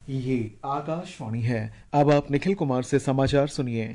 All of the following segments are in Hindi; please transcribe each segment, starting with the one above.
ये आकाशवाणी है। अब आप निखिल कुमार से समाचार सुनिए।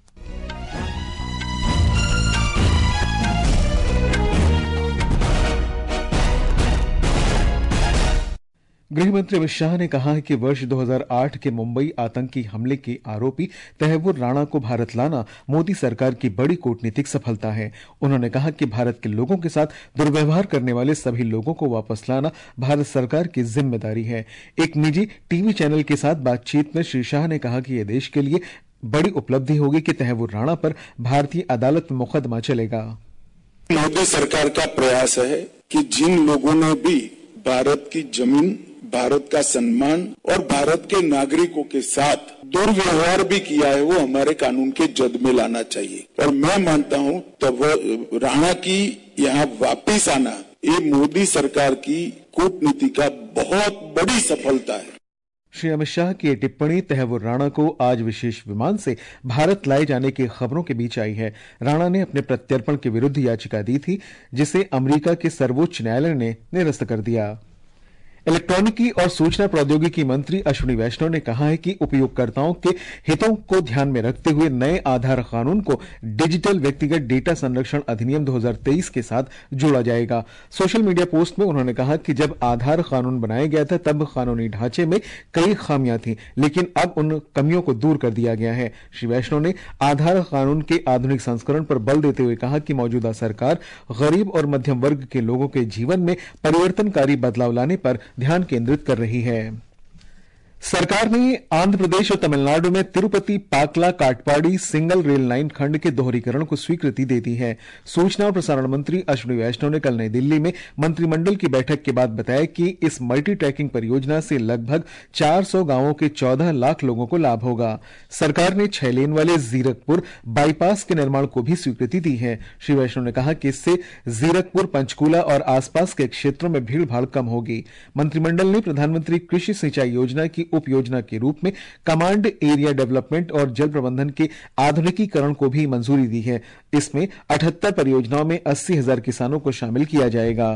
गृहमंत्री अमित शाह ने कहा है कि वर्ष 2008 के मुंबई आतंकी हमले के आरोपी तैमूर राणा को भारत लाना मोदी सरकार की बड़ी कूटनीतिक सफलता है। उन्होंने कहा कि भारत के लोगों के साथ दुर्व्यवहार करने वाले सभी लोगों को वापस लाना भारत सरकार की जिम्मेदारी है। एक निजी टीवी चैनल के साथ बातचीत में श्री शाह ने कहा कि यह देश के लिए बड़ी उपलब्धि होगी कि तैमूर राणा पर भारतीय अदालत में मुकदमा चलेगा। मोदी सरकार का प्रयास है कि जिन लोगों ने भी भारत की जमीन, भारत का सम्मान और भारत के नागरिकों के साथ दुर्व्यवहार भी किया है, वो हमारे कानून के जद में लाना चाहिए। और मैं मानता हूं तब राणा की यहाँ वापिस आना ये मोदी सरकार की कूटनीति का बहुत बड़ी सफलता है। श्री अमित शाह की टिप्पणी तैमूर राणा को आज विशेष विमान से भारत लाए जाने की खबरों के बीच आई है। राणा ने अपने प्रत्यर्पण के विरुद्ध याचिका दी थी, जिसे अमेरिका के सर्वोच्च न्यायालय ने निरस्त कर दिया। इलेक्ट्रॉनिकी और सूचना प्रौद्योगिकी मंत्री अश्विनी वैष्णव ने कहा है कि उपयोगकर्ताओं के हितों को ध्यान में रखते हुए नए आधार कानून को डिजिटल व्यक्तिगत डेटा संरक्षण अधिनियम 2023 के साथ जोड़ा जाएगा। सोशल मीडिया पोस्ट में उन्होंने कहा कि जब आधार कानून बनाया गया था तब कानूनी ढांचे में कई खामियां थी, लेकिन अब उन कमियों को दूर कर दिया गया है। श्री वैष्णव ने आधार कानून के आधुनिक संस्करण पर बल देते हुए कहा कि मौजूदा सरकार गरीब और मध्यम वर्ग के लोगों के जीवन में परिवर्तनकारी बदलाव लाने पर ध्यान केंद्रित कर रही है। सरकार ने आंध्र प्रदेश और तमिलनाडु में Tirupati Pakala Katpadi single rail line खंड के दोहरीकरण को स्वीकृति दे दी है। सूचना और प्रसारण मंत्री अश्विनी वैष्णव ने कल नई दिल्ली में मंत्रिमंडल की बैठक के बाद बताया कि इस मल्टी ट्रैकिंग परियोजना से लगभग 400 गांवों के 14 लाख लोगों को लाभ होगा। सरकार ने 6 लेन वाले जीरकपुर बाईपास के निर्माण को भी स्वीकृति दी है। श्री वैष्णव ने कहा कि इससे जीरकपुर, पंचकूला और आसपास के क्षेत्रों में भीड़ भाड़ कम होगी। मंत्रिमंडल ने प्रधानमंत्री कृषि सिंचाई योजना की उप योजना के रूप में कमांड एरिया डेवलपमेंट और जल प्रबंधन के आधुनिकीकरण को भी मंजूरी दी है। इसमें 78 परियोजनाओं में 80,000 किसानों को शामिल किया जाएगा।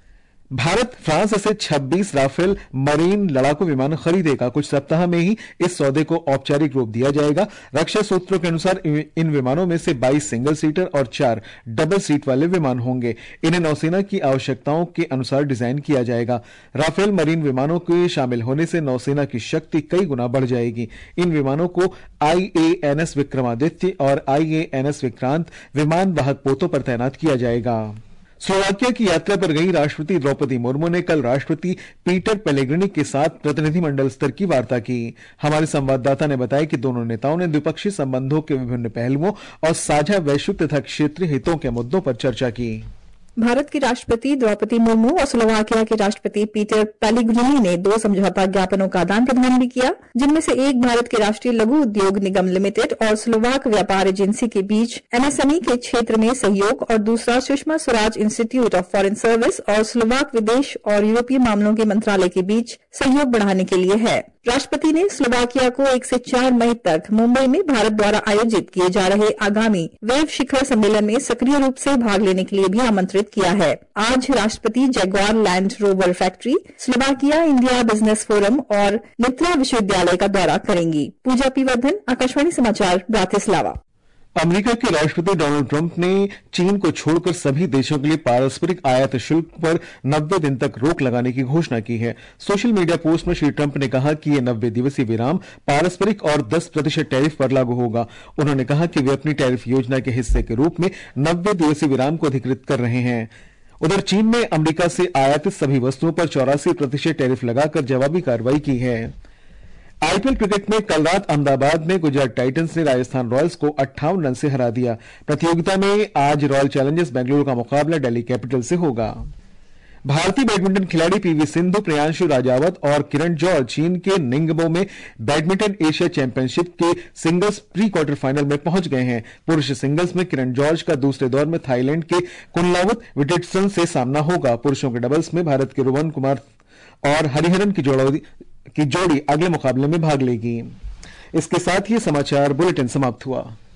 भारत फ्रांस से 26 राफेल मरीन लड़ाकू विमान खरीदेगा। कुछ सप्ताह में ही इस सौदे को औपचारिक रूप दिया जाएगा। रक्षा सूत्रों के अनुसार इन विमानों में से 22 सिंगल सीटर और 4 डबल सीट वाले विमान होंगे। इन्हें नौसेना की आवश्यकताओं के अनुसार डिजाइन किया जाएगा। राफेल मरीन विमानों के शामिल होने से नौसेना की शक्ति कई गुना बढ़ जाएगी। इन विमानों को IANS विक्रमादित्य और IANS विक्रांत विमान वाहक पोतों पर तैनात किया जाएगा। स्लोवाकिया की यात्रा पर गई राष्ट्रपति द्रौपदी मुर्मू ने कल राष्ट्रपति पीटर पेलेग्रिनी के साथ प्रतिनिधिमंडल स्तर की वार्ता की। हमारे संवाददाता ने बताया कि दोनों नेताओं ने द्विपक्षीय संबंधों के विभिन्न पहलुओं और साझा वैश्विक तथा क्षेत्रीय हितों के मुद्दों पर चर्चा की। भारत की राष्ट्रपति द्रौपदी मुर्मू और स्लोवाकिया के राष्ट्रपति पीटर पेलेग्रिनी ने 2 समझौता ज्ञापनों का आदान प्रदान भी किया, जिनमें से एक भारत के राष्ट्रीय लघु उद्योग निगम लिमिटेड और स्लोवाक व्यापार एजेंसी के बीच MSME के क्षेत्र में सहयोग और दूसरा Sushma Swaraj institute of foreign service और स्लोवाक विदेश और यूरोपीय मामलों के मंत्रालय के बीच सहयोग बढ़ाने के लिए है। राष्ट्रपति ने स्लोवाकिया को 1 से 4 मई तक मुंबई में भारत द्वारा आयोजित किए जा रहे आगामी वेव शिखर सम्मेलन में सक्रिय रूप से भाग लेने के लिए भी आमंत्रित किया है। आज राष्ट्रपति Jaguar Land Rover factory, Slovakia India business forum और नित्रा विश्वविद्यालय का दौरा करेंगी। पूजा पी वर्धन, आकाशवाणी समाचार, ब्रातिस्लावा। अमेरिका के राष्ट्रपति डोनाल्ड ट्रंप ने चीन को छोड़कर सभी देशों के लिए पारस्परिक आयात शुल्क पर 90 दिन तक रोक लगाने की घोषणा की है। सोशल मीडिया पोस्ट में श्री ट्रंप ने कहा कि यह 90 दिवसीय विराम पारस्परिक और 10% टैरिफ पर लागू होगा। उन्होंने कहा कि वे अपनी टैरिफ योजना के हिस्से के रूप में 90 दिवसीय विराम को अधिकृत कर रहे हैं। उधर चीन ने अमेरिका से आयातित सभी वस्तुओं पर 84% टैरिफ लगाकर जवाबी कार्रवाई की है। IPL क्रिकेट में कल रात अहमदाबाद में गुजरात टाइटंस ने राजस्थान रॉयल्स को 58 रन से हरा दिया। प्रतियोगिता में आज रॉयल चैलेंजर्स बेंगलुरु का मुकाबला दिल्ली कैपिटल से होगा। भारतीय बैडमिंटन खिलाड़ी PV सिंधु, प्रियांशु राजावत और किरण जॉर्ज चीन के निंगबो में बैडमिंटन एशिया चैंपियनशिप के सिंगल्स प्री क्वार्टर फाइनल में पहुंच गए हैं। पुरुष सिंगल्स में किरण जॉर्ज का दूसरे दौर में थाईलैंड के कुनलावत विटिटसन से सामना होगा। पुरुषों के डबल्स में भारत के रोहन कुमार और हरिहरन की जोड़ी अगले मुकाबले में भाग लेगी। इसके साथ ही समाचार बुलेटिन समाप्त हुआ।